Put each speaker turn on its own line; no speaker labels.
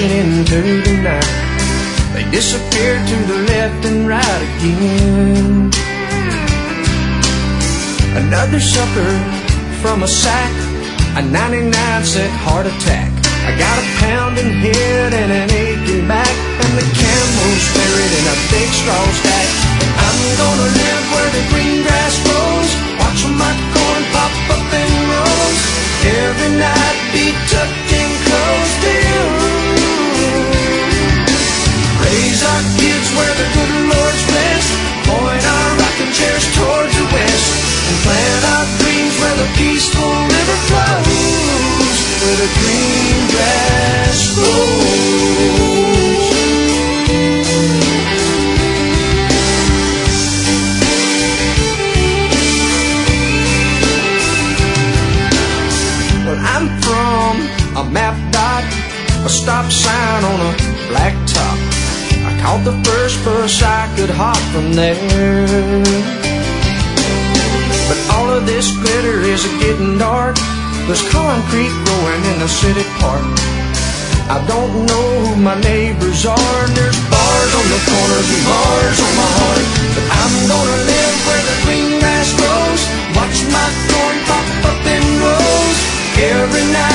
crashing into the night. They disappeared to the left and right again. Another sucker from a sack, a 99-cent heart attack. I got a pounding head and an aching back, and the camel's buried in a big straw stack. I'm gonna live where the green grass grows, watching my corn pop up in rows. Every night be tucked in close to you. Raise our kids where the good Lord's blessed, point our rocking chairs towards the west, and plant our dreams where the peaceful river flows, where the green grass grows. Well, I'm from a map dot, a stop sign on a black top. I caught the first bus I could hop from there. But all of this glitter is getting dark. There's concrete growing in the city park. I don't know who my neighbors are, and there's bars on the corners and bars on my heart. But I'm gonna live where the green grass grows, watch my corn pop up in rows. Every night